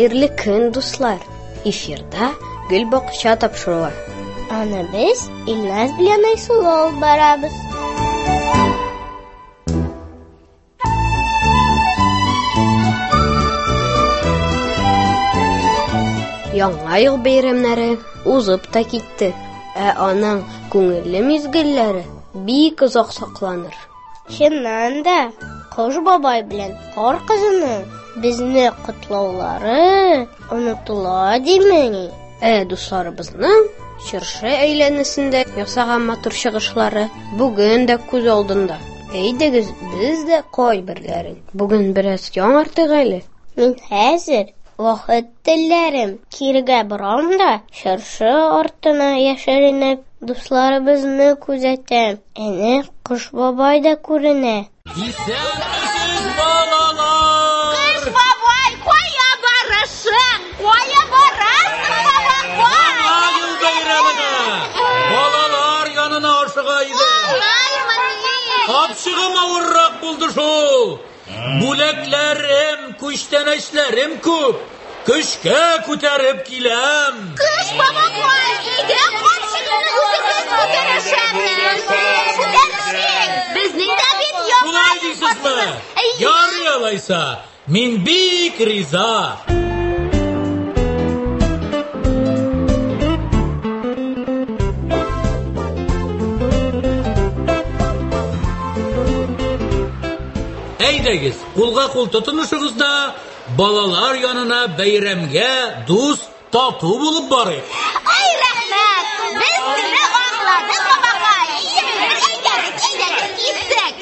Хәерле көн, дуслар. Эфирда гөл бакча тапшыруы. Аны без Илназ белән Айсылу алып барабыз. Яңа ел бәйрәмнәре узып та китте. Аның күңелле мизгелләре бик озак сакланыр. Чыннан да, Кош бабай белән Кар кызының безне котлаулары онытыла димени. Дусларыбызның чыршы әйләнәсендә ясаган матур чыгышлары бүген дә күз алдында. Әйдәгез, без дә кайберләрен бүген бераз яңартык әле. Мин хәзер вакыт телләрем кирегә барам да, чыршы артына яшеренеп дусларыбызны күзәтәм. Әнә Кош бабай да күренә. Исәнмесез, балалар! Кош бабай, кая барасың? Кая барасың, бабай? Ел бәйрәменә! Балалар янына ашыга иде. Капчыгым авыррак булды шул. Бүләкләрем, күчтәнәчләрем күп. Көчкә күтәреп киләм. Кош бабай, иде капчыгымны үзегез күтәрәсез. Күтәрәсез. Безнең дә бит яңа. Шулай дисезме? Ярый алайса, мин бик риза. Әйдәгез, кулга-кул тотынышыгыз да балалар янына бәйрәмгә дус тату булып барыйк. Ай, рәхмәт. Без сезне аңладык, бабай. Әйдәгез, китсәк.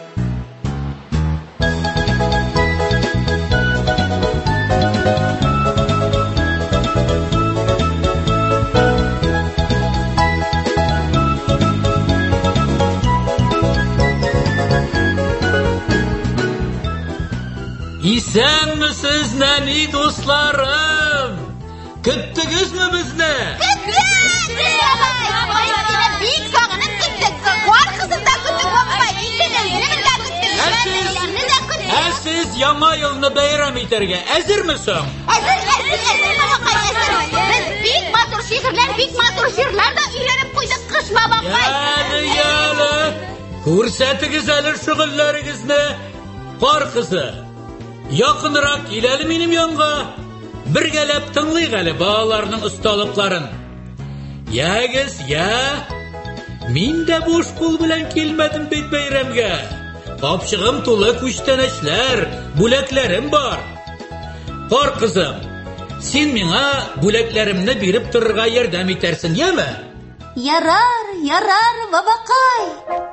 Исәнмесез, нәни дусларым? Көттегезме безне? Көттек, бабай. Бик сагынып көттек. Кар кызын да көттек, бабай. Икенезне дә көттек. Сез яңа елны бәйрәм итәргә әзермесең? Әзер, бабай. Без бик матур шигырьләр да өйрәнеп куйдык, Кош бабай. Яли. Күрсәтегез әле шөгыльләрегезне. Кар кызы, якынрак кил әле минем янга. Бергәләп тыңлыйк әле балаларның осталыкларын. Ягез, Мин дә буш кул белән килмәдем бит бәйрәмгә. Капчыгым тулы күчтәнәчләр, бүләкләрем бар. Кар кызым, син миңа бүләкләремне биреп торырга ярдәм итәрсең, яме? Ярар, бабакай.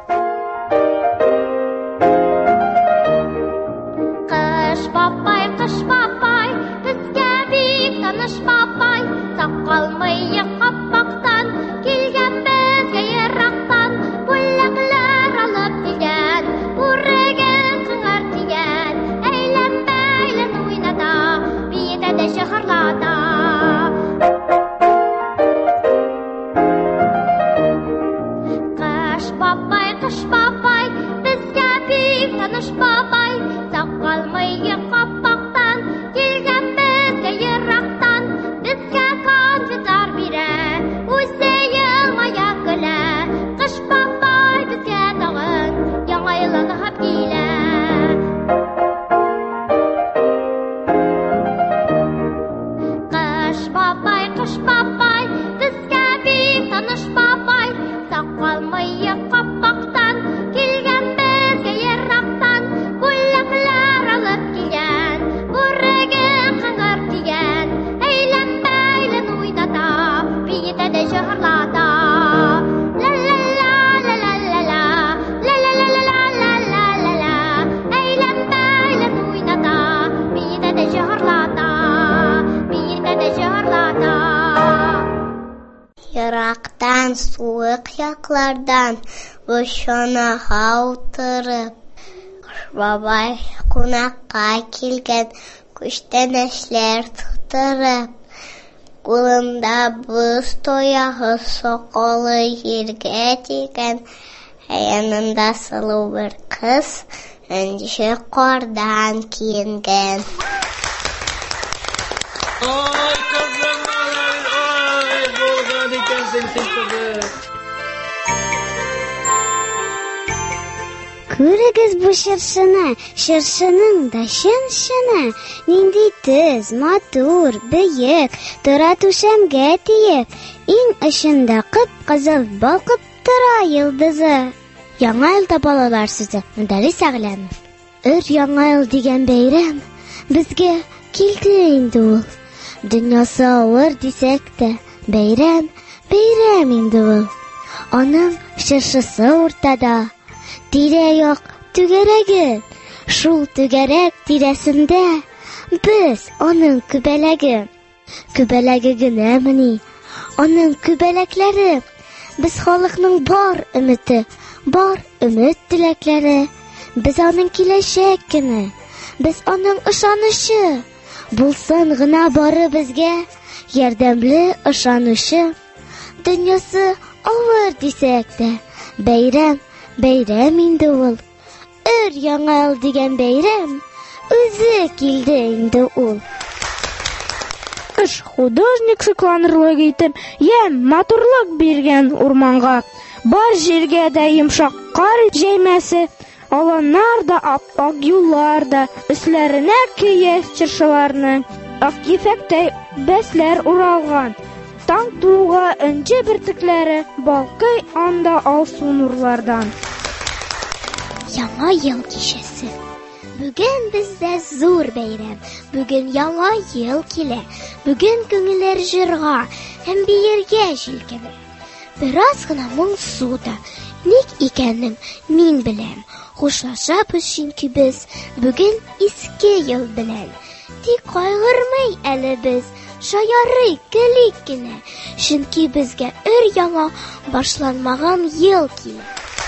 Кош бабай, безгә бик таныш бабай. Сакалмый капактан килгән безгә ерактан. Бүләкләр алып килгән, бүреген кыңгыр тигән. Әйлән-бәйлән уйната, биедә дә шәһәрләрдә. Кош бабай, безгә бик таныш бабай. Сакалмый капактан килгән безгә ерактан. Безгә конфетлар бирә, үзе елмая көлә. Кош бабай безгә тагын яңа еллыгып килә. Кош бабай, безгә бик таныш бабай. Сакалмый капактан килгән безгә ерактан. Бүләкләр алып килгән, бүреген кыңгыр тигән. Әйлән-бәйлән уйната, биедә дә шәһәрләрдә. Әйлән-бәйлән уйната, биедә дә шәһәрләрдә. Ерактан, суык яклардан бушанага утырып, Кош бабай кунакка килгән, күчтәнәчләр тутырып. Кулында боз тоягы, сакалы ергә тигән. Янында сылу бер кыз, өнче кардан киенгән. Күрегез бу шыршыны, шыршының да шын-шыны. Нинди төз, матур, бөек, тора түшәмгә тиеп, иң очында кып-кызыл балкып тора йылдызы. Яңа елда балалар сүзе, Мөдәррис Әгъләмов. Яңа ел дигән бәйрәм безгә килде инде ул. Дөньясы авыр дисәк тә, бәйрәм инде ул. Аның шыршысы уртада. Тирә-як түгәрәге, шул түгәрәк тирәсендә без аның күбәләге. Күбәләге генәмени, аның күбәләкләре, без халыкның бар өмете, бар өмет теләкләре, без аның киләчәк көне, без аның ышанышы. Булсын гына бары безгә ярдәмле ышанучы. Дөньясы авыр дисәк тә, бәйрәм инде ул. Яңа ел дигән бәйрәм үзе килде инде ул. Художник шыкланырлык итеп, матурлык биргән урманга. Бар җиргә дә йомшак кар җәймәсе, аланнар да ап-ак юллар да, өсләренә көе чыршыларны, ак ефәктәй бәсләр уралган. Таң тууга өнче бөртекләре балкый анда алсу нурлардан. Яңа ел кичәсе. Бүген бездә зур бәйрәм. Бүген яңа ел килә. Бүген күңелләр җырга һәм биергә җилкенә. Бераз гына моңсу да, ник икәнен мин беләм. Хушлашабыз чөнки без бүген иске ел белән. Тик кайгырмый әле без, шаярый көлик кенә, чөнки безгә яңа башланмаган ел килә.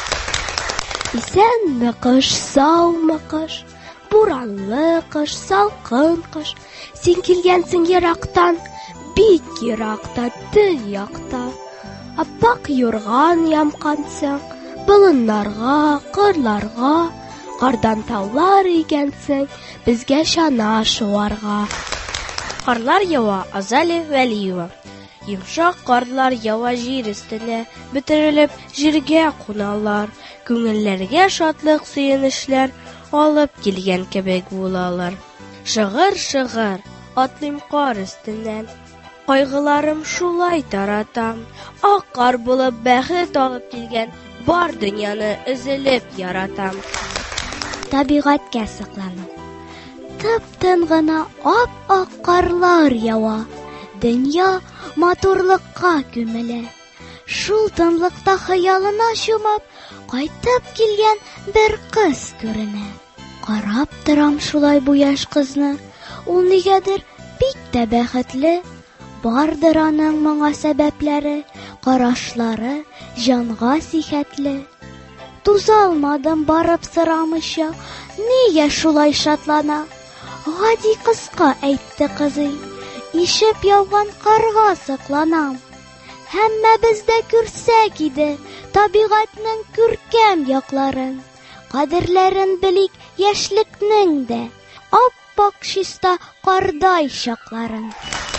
Исәнме кыш, саумы кыш, буранлы кыш, салкын кыш. Син килгәнсең ерактан, бик еракта, төн якта. Аппак юрган ямкансың, болыннарга, кырларга, кардан таулар игәнсең, безгә чана шуарга. Карлар ява, Азали Вәлиева. Йомшак карлар ява җир өстенә, бөтерелеп җиргә куналар. Күңелләргә шатлык сөенешләр алып килгән кебек булалар. Шыгыр, атлыйм кар өстеннән, кайгыларым шулай таратам. Ак кар булып бәхет алып килгән, бар дөньяны өзелеп яратам. Табигатькә саклану. Тып-тын гына ап-ак карлар ява. Дөнья матурлыкка күмелә. Шул тынлыкта хыялына чумып, кайтып килгән бер кыз күренә. Карап торам шулай бу яшь кызны, ул нигәдер бик тә бәхетле. Бардыр аның моңа сәбәпләре, карашлары җанга сихәтле. Туза алмадым барып сорамыйча, нигә шулай шатлана? Гади кызга әйтте кызый, ишеп яуган карга сокланам. Һәммәбез дә күрсәк иде табигатьнең күркәм якларын. Кадерләрен белик яшьлекнең дә, ап-ак чиста кардай чакларын.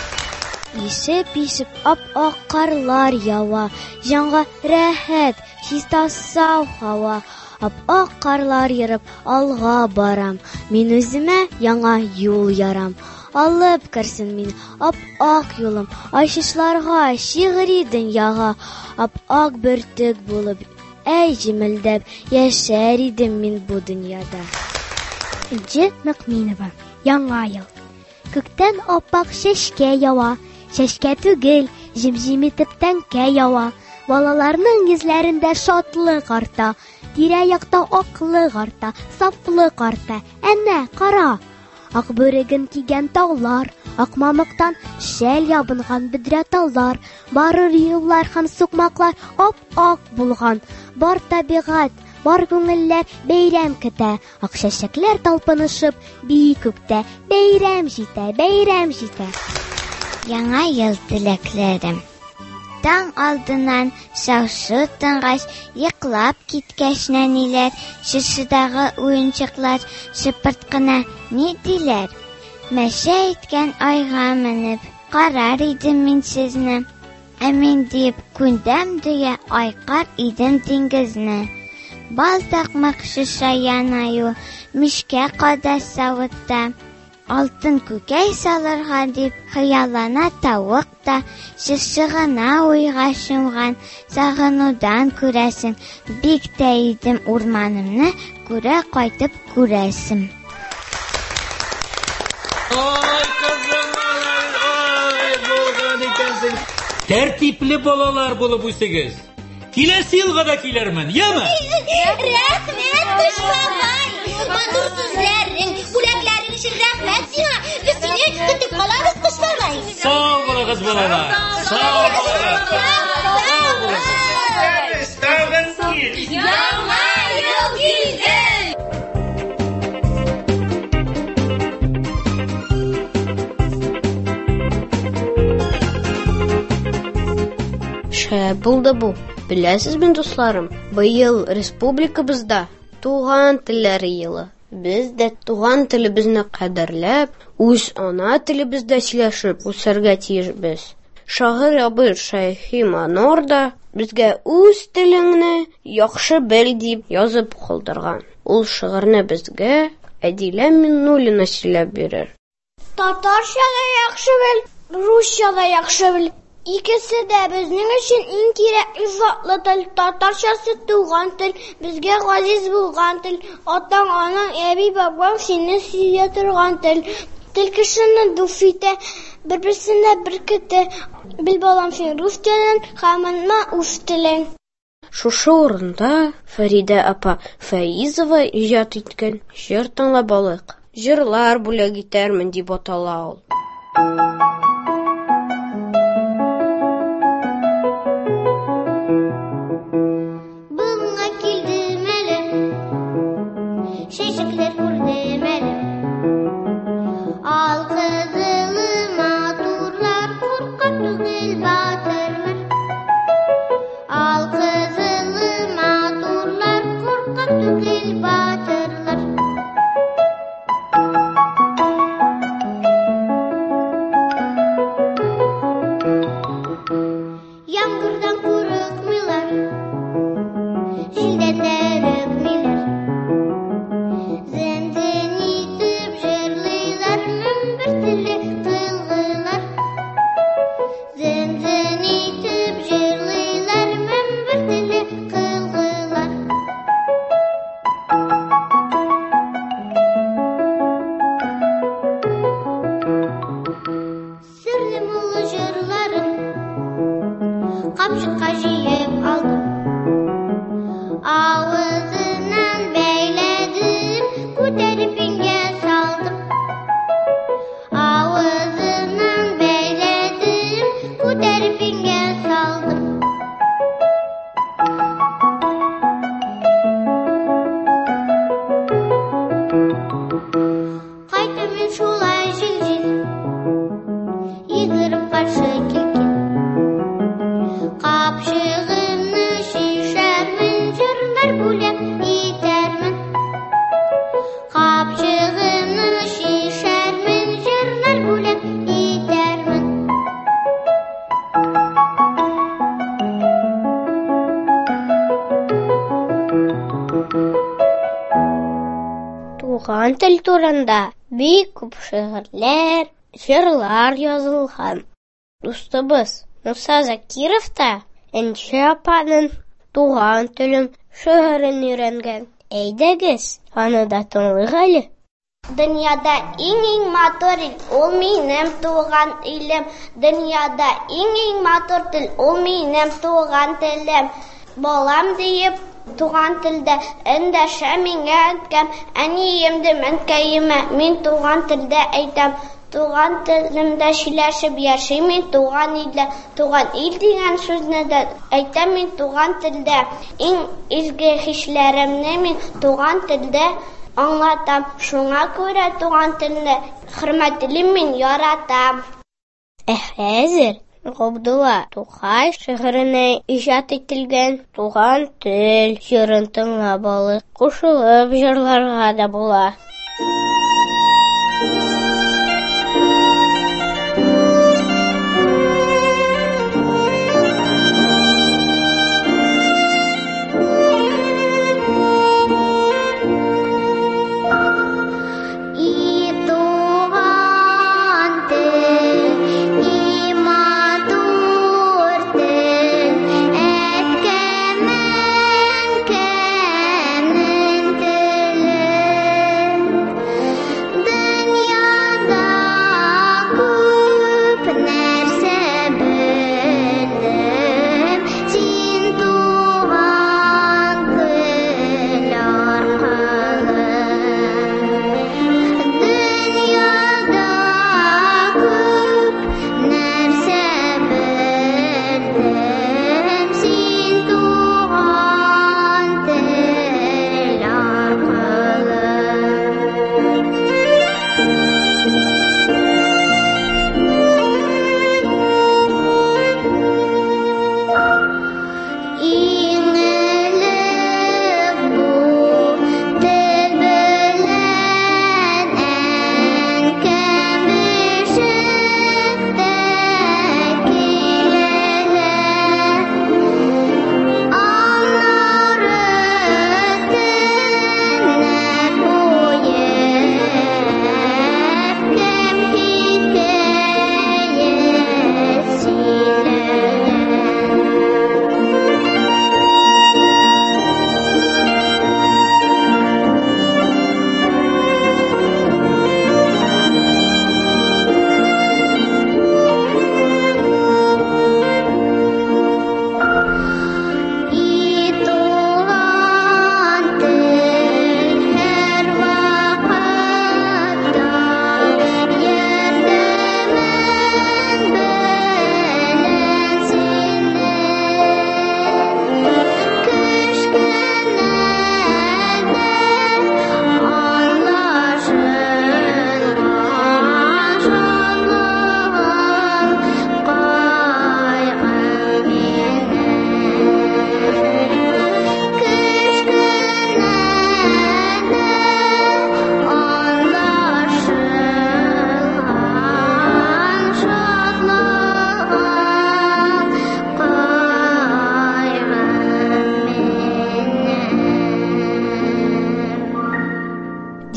Ишеп ап-ак карлар ява, җанга рәхәт, чиста сау һава. Ап-ак карлар йөреп алга барам, мин үземә яңа юл ярам. Алып керсен мин ап-ак юлым, ачышларга, шигъри дөньяга. Ап-ак бөртек булып, җимелдәп яшәр идем мин бу дөньяда. Мөкминова. Яңа ел. Күктән ап-ак чәчкә ява, чәчкә түгел, җим-җим итеп тәнкә ява. Балаларның йөзләрендә шатлык арта, тирә-якта аклык арта, сафлык арта. Әнә, кара! Ак бүреген кигән таулар, ак мамыктан шәл ябынган бөдрә таллар, барыр юллар һәм сукмаклар ап-ак булган. Бар табигать, бар күңелләр бәйрәм көтә, ак чәчәкләр талпынышып бик күктә. Бәйрәм җитә. Яңа ел теләкләрем. Таң алдынан шау-шу тынгач, йоклап киткәч нәниләр, чыршыдагы уенчыклар шыпырт кына ни диләр? Мәшә иткән айга менеп, карар идем мин сезне. Әмин дип күндәм дөя айкар идем диңгезне. Балдак шишаянаю мишкә када савытта. Алтын күкәй салырга дип хыяллана тавык та, шышыгына уйга чумган, сагынудан күрәсең, бик тә идем урманымны, күрә кайтып күрәсем. Ой, кызым, ой, булган икәнсең. Тәртипле балалар булып үсегез. Киләсе елга да килермен, яме? Рәхмәт, Кыш бабай. Матур сүзләрең, бүләкләрең өчен рәхмәт сиңа. Без сине көтеп калабыз, Кыш бабай. Сау булыгыз, балалар. Сау булыгыз. Сау булыгыз. Тагын кил. Яңа ел килде. Шәп булды бу. Беләсезме, дусларым, быел республикабызда туган телләр елы. Без дә туган телебезне кадерләп, үз ана телебездә сөйләшеп үсәргә тиешбез. Шагыйрь абый Шәйхи Манор да безгә үз телеңне яхшы бел дип язып калдырган. Ул шигырьне безгә Әдилә Миннуллина сөйләп бирер. Татарча да яхшы бел, русча да яхшы бел. Икесе дә безнең өчен иң кирәкле затлы тел. Татарчасы туган тел, безгә газиз булган тел. Атаң, анаң, әби, бабаң сине сөя торган тел. Тел кешене дуф итә, бер-берсенә беркетә. Бил балам син рус телен, һәммә үз телең. Шушы урында Фәридә апа Фәизова иҗат иткән җыр тыңлап алыйк. Җырлар бүләк итәрмен дип атала ул. Буңа килдем әле, шешекләр күрдем әле. Ал кызылы матурлар, куркак түгел батырлар. Ал кызылы матурлар, куркак түгел батырлар. Яңгырдан курыкмыйлар, җилдән дә өрекмиләр. Зәндән итеп җырлыйлар, бер телле кылгылар. Зәндән итеп җырлыйлар, бер телле кылгылар. Серле муллы җырларын капчыкка җыеп алдым. Авызынан бәйләдем, күтәреп иңгә салдым. Авызынан бәйләдем, күтәреп иңгә салдым. Кайтам мин шулай җил-җил, йөгереп каршы килгән. Капчыгымны шишәрмен, җырлар бүләк итәрмен. Капчыгымны шишәрмен, җырлар бүләк итәрмен. Туган тел турында бик күп шигырьләр, җырлар язылган. Дустыбыз Муса Закиров та Энче апаның туган телем шигырен өйрәнгән. Әйдәгез, аны да тыңлыйк әле. Дөньяда иң матур ил, ул минем туган илем. Дөньяда иң матур тел, ул минем туган телем. Балам диеп туган телдә эндәшә миңа әткәм. Әниемде мәнкәемә мин туган телдә әйтәм. Туган телемдә сөйләшеп яшим мин туган илдә. Туган ил дигән сүзне дә әйтәм мин туган телдә. Иң изге хисләремне мин туган телдә аңлатам. Шуңа күрә туган телне хөрмәтлим мин, яратам. Хәзер Габдулла Тукай шигырене иҗат ителгән туган тел җырын тыңлап алыйк. Кушылып җырларга да була.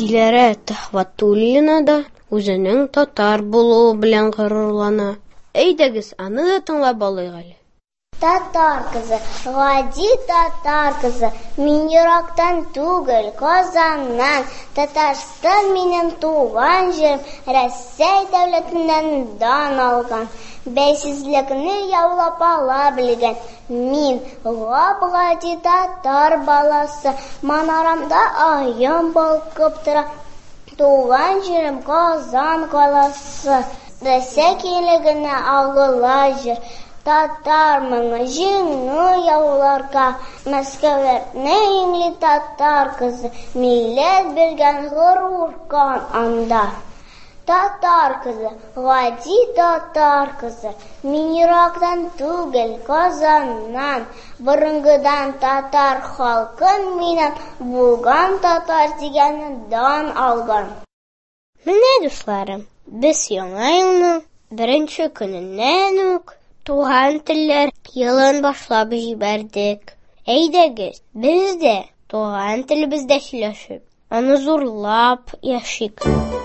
Диләрә Тәхвәтуллина да үзенең татар булуы белән горурлана. Әйдәгез, аны да тыңлап алыйк әле. Татар кызы, гади татар кызы, мин ерактан түгел, Казаннан, Татарстан минем туган җирем, Рәсәй дәүләтеннән дан алган, бәйсезлекне яулап ала белгән. Мин гади татар баласы, манарамда аям балкып тора, туган җирем Казан каласы, Рәсәй киңлегенә агыла җир. Татар моңы җиңү яуларга, Мәскәүләрне иңли татар кызы, милләт биргән горур анда. Татар кызы, гади татар кызы, мин ерактан түгел, Казаннан, борынгыдан татар халкын миннән булган татар дигәнне дан алган. Менә дусларым, без яңа елның беренче көненнән үк туган телләр елын башлап җибәрдек. Әйдәгез, без дә туган телебездә сөйләшеп, аны зурлап яшик.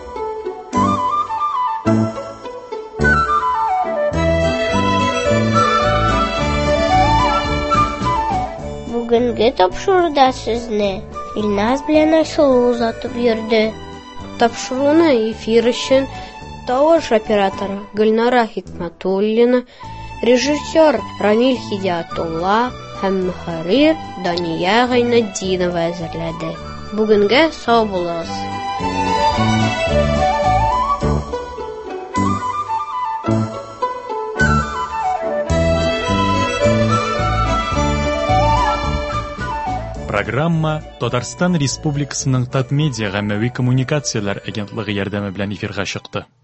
Бүгенге тапшыруда сезне Илназ белән Айсылу узатып йөрде. Тапшыруны эфир өчен тавыш операторы Гөлнара Хикмәтуллина, режиссер Рамил Хидиятулла һәм мөхәррир Дания Гайнетдинова әзерләде. Бүгенгә сау булыгыз. Программа Татарстан Республикасының Татмедиа гаммәви коммуникацияләр агентлыгы ярдәме белән эфирга чыкты.